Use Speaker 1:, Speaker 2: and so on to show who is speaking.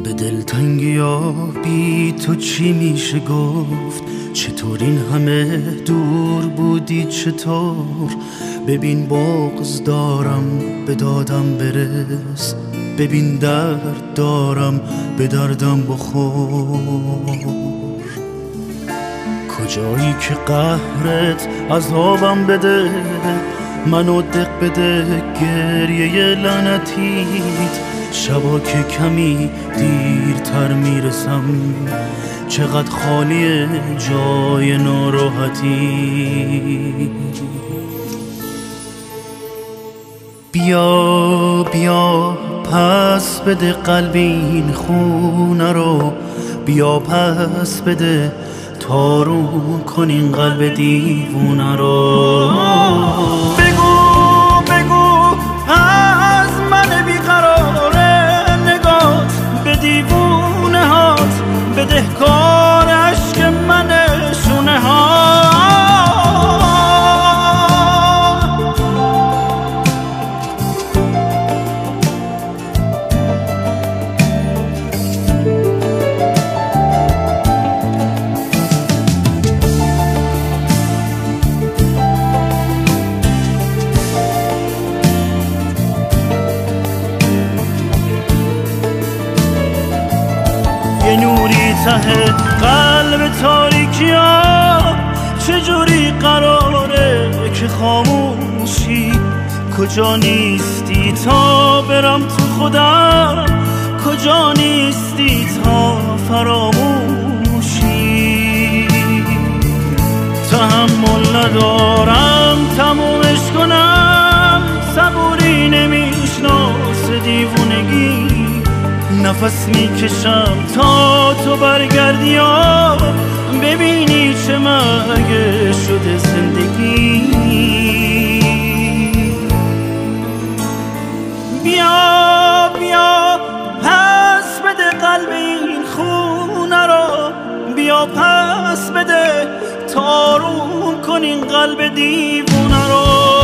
Speaker 1: به دلتنگی ها بی تو چی میشه گفت؟ چطور این همه دور بودی چطور؟ ببین بغض دارم به دادم برس، ببین درد دارم به دردم بخور. کجایی که قهرت عذابم بده، منو دق بده گریه لعنتیت. شبا که کمی دیرتر میرسم، چقدر خالیه جای ناراحتی. بیا بیا پس بده قلب این خونه رو، بیا پس بده تارو کن این قلب دیوونه رو. بگو بگو از من بیقراره نگات به دیوونه هات، بده کار عشق من شونه ها. یه نوری ته قلب تاریکی ها، چجوری قراره که خاموشی؟ کجا نیستی تا برم تو خودم، کجا نیستی تا فراموشی؟ تحمل ندارم تمومش کنم، صبوری نمیشناس دیوونگی. نفس میکشم تا تو برگردی یا ببینی چه مرگ شده زندگی. بیا بیا پس بده قلب این خونه رو، بیا پس بده تارو کن این قلب دیوونه رو.